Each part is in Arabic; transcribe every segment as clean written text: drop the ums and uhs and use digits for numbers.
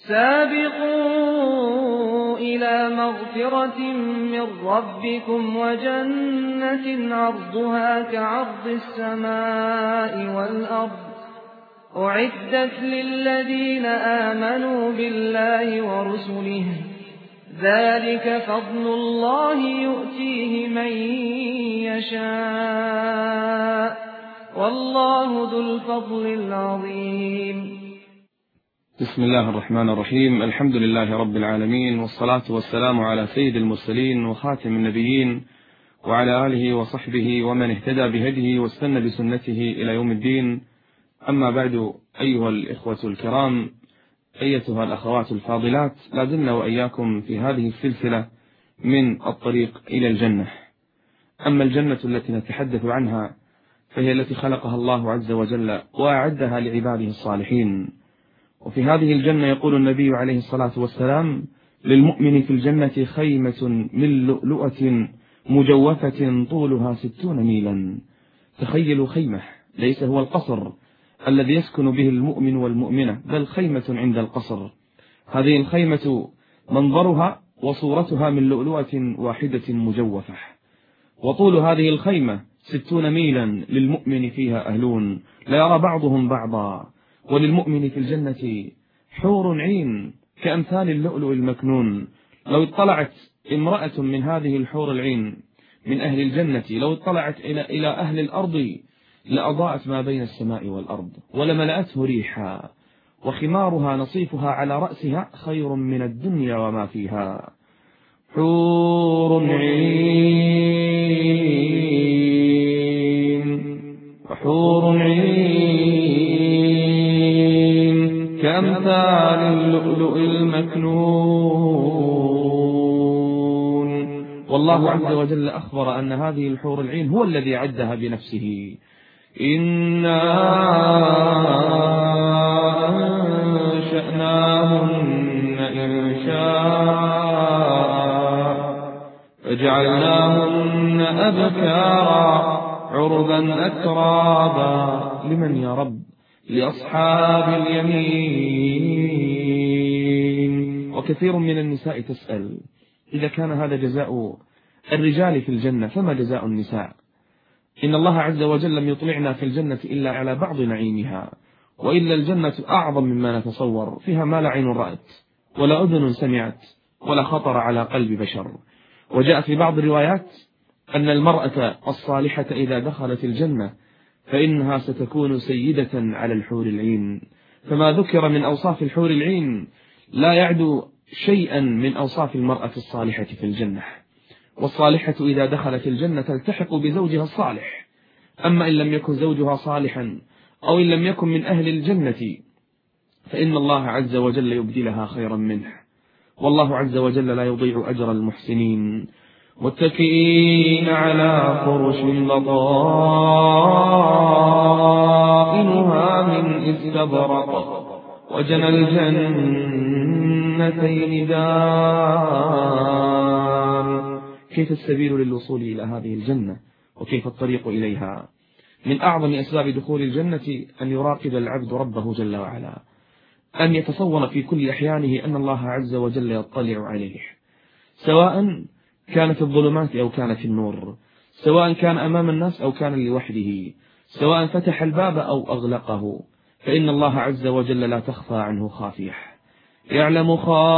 سابقوا إلى مغفرة من ربكم وجنة عرضها كعرض السماء والأرض أعدت للذين آمنوا بالله ورسله ذلك فضل الله يؤتيه من يشاء والله ذو الفضل العظيم. بسم الله الرحمن الرحيم. الحمد لله رب العالمين، والصلاة والسلام على سيد المرسلين وخاتم النبيين وعلى آله وصحبه ومن اهتدى بهديه واستنى بسنته إلى يوم الدين. أما بعد، أيها الإخوة الكرام، أيتها الأخوات الفاضلات، لا زلنا وإياكم في هذه السلسلة من الطريق إلى الجنة. أما الجنة التي نتحدث عنها فهي التي خلقها الله عز وجل وأعدها لعباده الصالحين. وفي هذه الجنة يقول النبي عليه الصلاة والسلام: للمؤمن في الجنة خيمة من لؤلؤة مجوفة طولها 60 ميلا. تخيلوا خيمة، ليس هو القصر الذي يسكن به المؤمن والمؤمنة، بل خيمة عند القصر. هذه الخيمة منظرها وصورتها من لؤلؤة واحدة مجوفة، وطول هذه الخيمة 60 ميلا. للمؤمن فيها أهلون لا يرى بعضهم بعضا. وللمؤمن في الجنة حور عين كأمثال اللؤلؤ المكنون. لو اطلعت امرأة من هذه الحور العين من أهل الجنة، لو اطلعت إلى أهل الأرض لأضاءت ما بين السماء والأرض ولملأته ريحا، وخمارها نصيفها على رأسها خير من الدنيا وما فيها. حور عين وحور عين كأمثال اللؤلؤ المكنون. والله عز وجل أخبر أن هذه الحور العين هو الذي عدها بنفسه: إنا أنشأناهن إنشاء فجعلناهن أبكارا عربا أترابا. لمن يا رب؟ لأصحاب اليمين. وكثير من النساء تسأل: إذا كان هذا جزاء الرجال في الجنة فما جزاء النساء؟ إن الله عز وجل لم يطلعنا في الجنة إلا على بعض نعيمها، وإلا الجنة أعظم مما نتصور. فيها ما لا عين رأت ولا أذن سمعت ولا خطر على قلب بشر. وجاء في بعض الروايات أن المرأة الصالحة إذا دخلت الجنة فإنها ستكون سيدة على الحور العين. فما ذكر من أوصاف الحور العين لا يعدو شيئا من أوصاف المرأة الصالحة في الجنة. والصالحة إذا دخلت الجنة تلتحق بزوجها الصالح. أما إن لم يكن زوجها صالحا أو إن لم يكن من أهل الجنة فإن الله عز وجل يبدلها خيرا منه. والله عز وجل لا يضيع أجر المحسنين. متكئين على فرش بطائنها من استبرق وجنى الجنتين دان. كيف السبيل للوصول إلى هذه الجنة وكيف الطريق إليها؟ من أعظم أسباب دخول الجنة أن يراقب العبد ربه جل وعلا، أن يتصور في كل أحيانه أن الله عز وجل يطلع عليه، سواء كان في الظلمات أو كان في النور، سواء كان أمام الناس أو كان لوحده، سواء فتح الباب أو أغلقه، فإن الله عز وجل لا تخفى عنه خافية. يعلم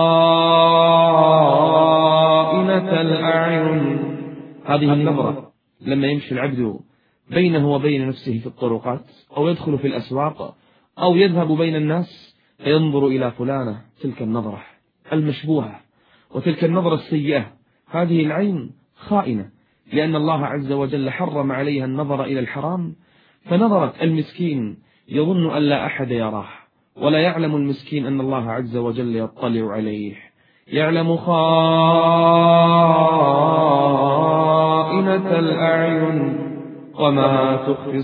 خائنة الأعين. هذه النظرة لما يمشي العبد بينه وبين نفسه في الطرقات أو يدخل في الأسواق أو يذهب بين الناس فينظر إلى فلانة، تلك النظرة المشبوهة وتلك النظرة السيئة، هذه العين خائنة، لأن الله عز وجل حرم عليها النظر إلى الحرام. فنظرت المسكين يظن أن لا أحد يراه، ولا يعلم المسكين أن الله عز وجل يطلع عليه. يعلم خائنة الأعين وما تخفي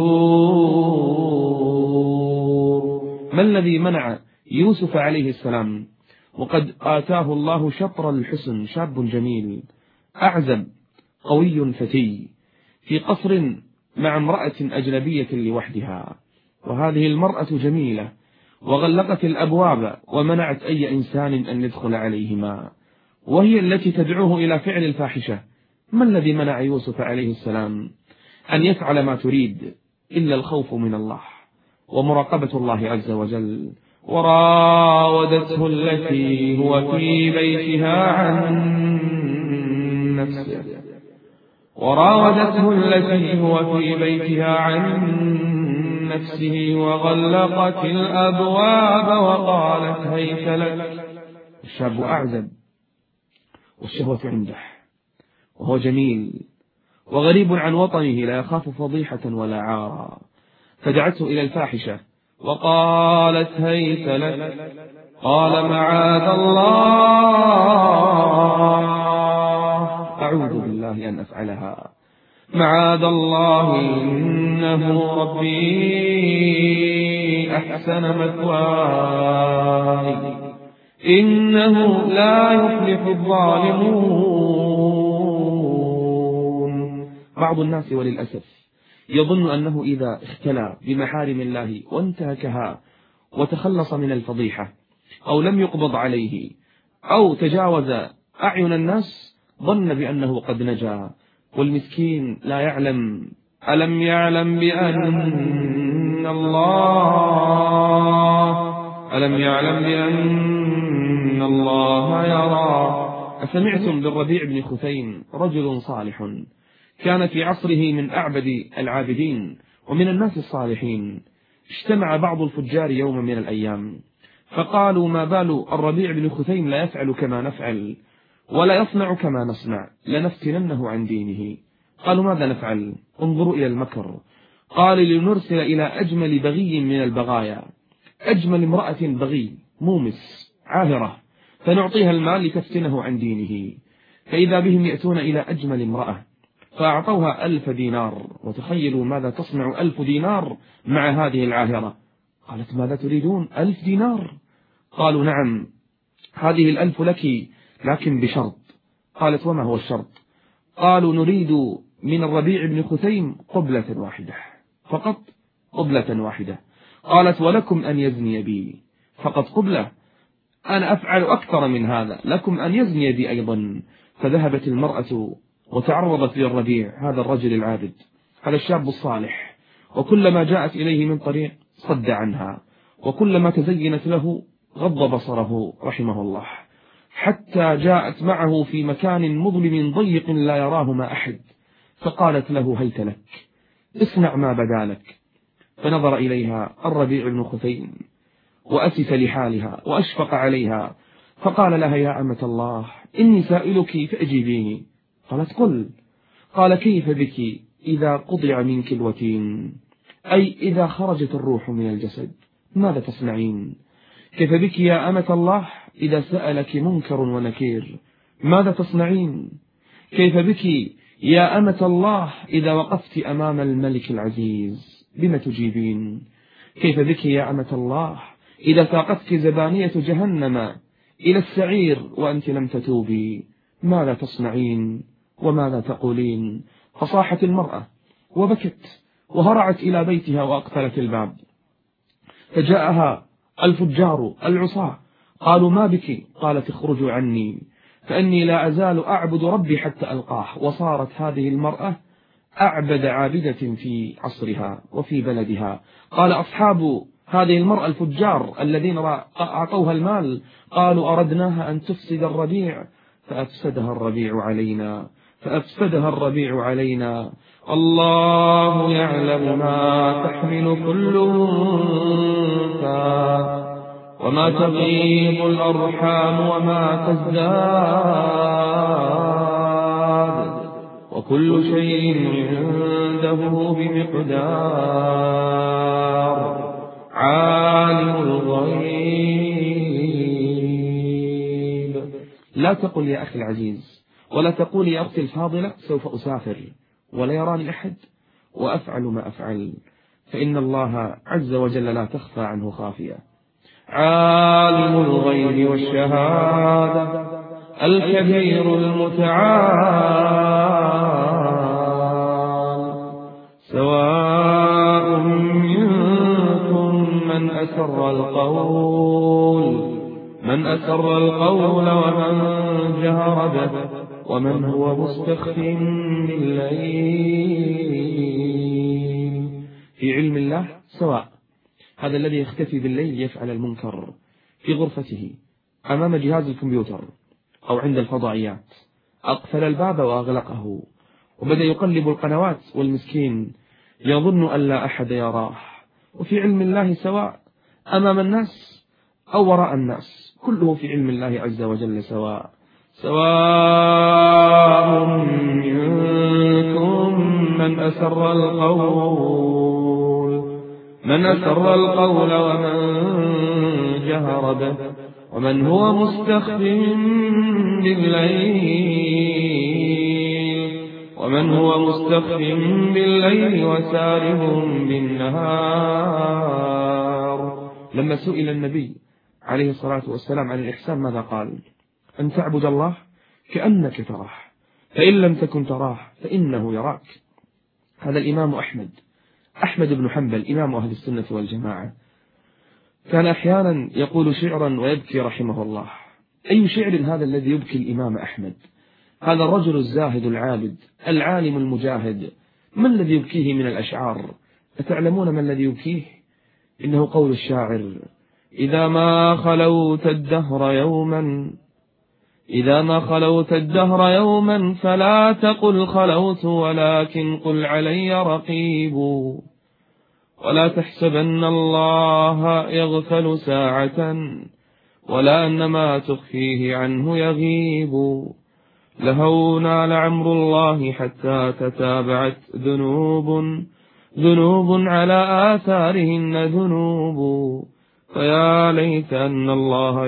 الصدور. ما الذي منع يوسف عليه السلام وقد آتاه الله شطر الحسن، شاب جميل أعزب قوي فتي في قصر مع امرأة أجنبية لوحدها، وهذه المرأة جميلة وغلقت الأبواب ومنعت أي إنسان أن يدخل عليهما، وهي التي تدعوه إلى فعل الفاحشة. ما الذي منع يوسف عليه السلام أن يفعل ما تريد إلا الخوف من الله ومراقبة الله عز وجل. وراودته التي هو في بيتها عن نفسه وغلقت الأبواب وقالت هيت لك. الشاب أعزب والشهوة عنده، وهو جميل وغريب عن وطنه، لا يخاف فضيحة ولا عارا، فدعته إلى الفاحشة وقالت هيت لك. قال معاذ الله، أعوذ بالله أن أفعلها، معاذ الله، إنه ربي أحسن مثواي، إنه لا يفلح الظالمون. بعض الناس وللأسف يظن أنه إذا اختلى بمحارم الله وانتهكها وتخلص من الفضيحة أو لم يقبض عليه أو تجاوز أعين الناس ظن بأنه قد نجا، والمسكين لا يعلم. ألم يعلم بأن الله يرى. أسمعتم بالربيع بن خثيم، رجل صالح كان في عصره من أعبد العابدين ومن الناس الصالحين. اجتمع بعض الفجار يوما من الأيام فقالوا ما بال الربيع بن خثيم لا يفعل كما نفعل ولا يصنع كما نصنع، لنفتننه عن دينه. قالوا ماذا نفعل؟ انظروا إلى المكر. قال لنرسل إلى أجمل بغي من البغايا، أجمل امرأة بغي مومس عاهرة، فنعطيها المال لتفتنه عن دينه. فإذا بهم يأتون إلى أجمل امرأة فأعطوها 1000 دينار. وتخيلوا ماذا تصنع 1000 دينار مع هذه العاهرة. قالت ماذا تريدون؟ 1000 دينار؟ قالوا نعم، هذه 1000 لك لكن بشرط. قالت وما هو الشرط؟ قالوا نريد من الربيع بن خثيم قبلة واحدة فقط، قبلة واحدة. قالت ولكم أن يزني بي فقط قبلة، أنا أفعل أكثر من هذا، لكم أن يزني بي أيضا. فذهبت المرأة وتعرضت للربيع، هذا الرجل العابد، هذا الشاب الصالح، وكلما جاءت إليه من طريق صد عنها، وكلما تزينت له غض بصره رحمه الله، حتى جاءت معه في مكان مظلم ضيق لا يراهما أحد، فقالت له هيت لك، اصنع ما بدا لك. فنظر إليها الربيع بن خثيم وأسف لحالها وأشفق عليها، فقال لها يا أمة الله إني سائلك فأجيبيني. قالت قل. قال كيف بك إذا قطع منك الوتين، أي إذا خرجت الروح من الجسد، ماذا تصنعين؟ كيف بك يا أمة الله إذا سألك منكر ونكير، ماذا تصنعين؟ كيف بك يا أمة الله إذا وقفت أمام الملك العزيز، بما تجيبين؟ كيف بك يا أمة الله إذا ساقتك زبانية جهنم إلى السعير وأنت لم تتوبي، ماذا تصنعين وماذا تقولين؟ فصاحت المرأة وبكت وهرعت إلى بيتها وأقفلت الباب. فجاءها الفجار العصاة قالوا ما بك؟ قالت اخرجوا عني فإني لا أزال أعبد ربي حتى ألقاه. وصارت هذه المرأة أعبد عابدة في عصرها وفي بلدها. قال أصحاب هذه المرأة الفجار الذين أعطوها المال قالوا أردناها أن تفسد الربيع فأفسدها الربيع علينا. الله يعلم ما تحمل كل أنثى وما تغيض الأرحام وما تزداد وكل شيء عنده بمقدار. عالم الغيب. لا تقل يا أخي العزيز ولا تقول يا أختي الفاضلة سوف أسافر ولا يراني أحد وأفعل ما أفعل، فإن الله عز وجل لا تخفى عنه خافية. عالم الغيب والشهادة الكبير المتعال. سواء منكم من أسر أسر القول ومن جهر به ومن هو مستخف بالليل. في علم الله سواء هذا الذي يختفي بالليل يفعل المنكر في غرفته أمام جهاز الكمبيوتر أو عند الفضائيات، أقفل الباب وأغلقه وبدأ يقلب القنوات والمسكين يظن أن لا أحد يراه. وفي علم الله سواء أمام الناس أو وراء الناس، كله في علم الله عز وجل سواء. سواء منكم من أسر القول ومن جهر به ومن هو مستخف بالليل وسارب بالنهار. لما سئل النبي عليه الصلاة والسلام عن الإحسان ماذا قال؟ أن تعبد الله كأنك تراه فإن لم تكن تراه فإنه يراك. هذا الإمام أحمد بن حنبل إمام أهل السنة والجماعة كان أحيانا يقول شعرا ويبكي رحمه الله. أي شعر هذا الذي يبكي الإمام أحمد؟ هذا الرجل الزاهد العابد العالم المجاهد، ما الذي يبكيه من الأشعار؟ أتعلمون ما الذي يبكيه؟ إنه قول الشاعر: إذا ما خلوت الدهر يوما فلا تقل خلوت ولكن قل علي رقيب، ولا تحسبن الله يغفل ساعة ولا أن ما تخفيه عنه يغيب. لهونا لعمر الله حتى تتابعت ذنوب على آثارهن ذنوب، فيا ليت أن الله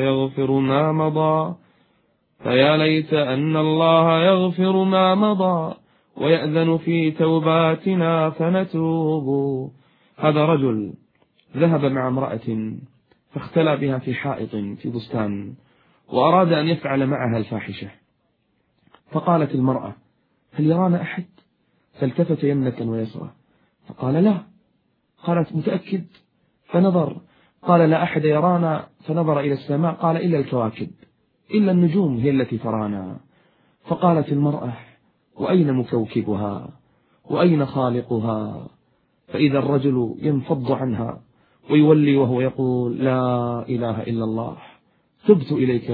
يغفر ما مضى ويأذن في توباتنا فنتوب. هذا رجل ذهب مع امرأة فاختلى بها في حائط في بستان وأراد أن يفعل معها الفاحشة، فقالت المرأة: هل يرانا أحد؟ فالتفت يمنة ويسرى فقال: لا. قالت: متأكد؟ فنظر قال: لا أحد يرانا. فنظر إلى السماء قال: إلا الكواكب، إلا النجوم هي التي ترانا. فقالت المرأة: وأين مكوكبها وأين خالقها؟ فإذا الرجل ينفض عنها ويولي وهو يقول: لا إله إلا الله، تبت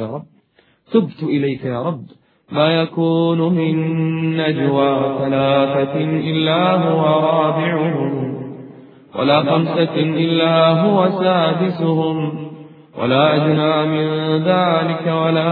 إليك يا رب، ما يكون من نجوى ثلاثة إلا هو رابعهم ولا خمسة إلا هو سادسهم ولا أدنى من ذلك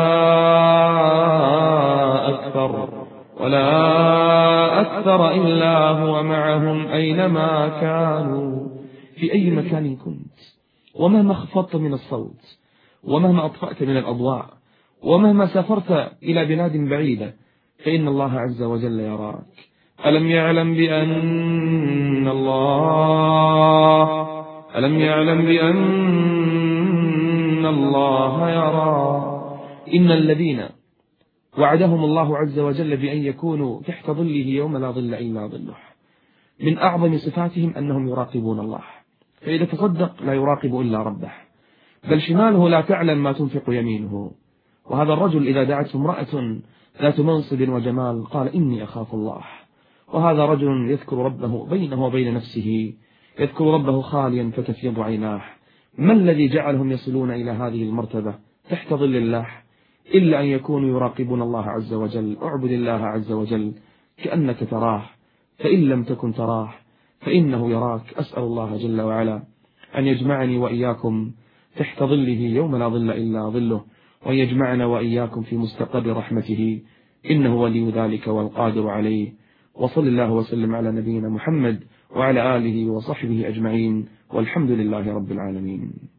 ولا أكثر إلا هو معهم أينما كانوا. في أي مكان كنت ومهما خفضت من الصوت ومهما أطفأت من الأضواء ومهما سافرت إلى بلاد بعيدة فإن الله عز وجل يراك. ألم يعلم بأن الله يرى. إن الذين وعدهم الله عز وجل بأن يكونوا تحت ظله يوم لا ظل إلا ظله، من أعظم صفاتهم أنهم يراقبون الله، فإذا تصدق لا يراقب إلا ربه، بل شماله لا تعلم ما تنفق يمينه. وهذا الرجل إذا دعته امرأة ذات منصب وجمال قال: إني أخاف الله. وهذا رجل يذكر ربه بينه وبين نفسه، يذكر ربه خاليا فتفيض عيناه. ما الذي جعلهم يصلون إلى هذه المرتبة تحت ظل الله إلا أن يكونوا يراقبون الله عز وجل. اعبد الله عز وجل كأنك تراه، فإن لم تكن تراه فإنه يراك. أسأل الله جل وعلا أن يجمعني وإياكم تحت ظله يوم لا ظل إلا ظله، وأن يجمعنا وإياكم في مستقر رحمته، إنه ولي ذلك والقادر عليه. وصل الله وسلم على نبينا محمد وعلى آله وصحبه أجمعين، والحمد لله رب العالمين.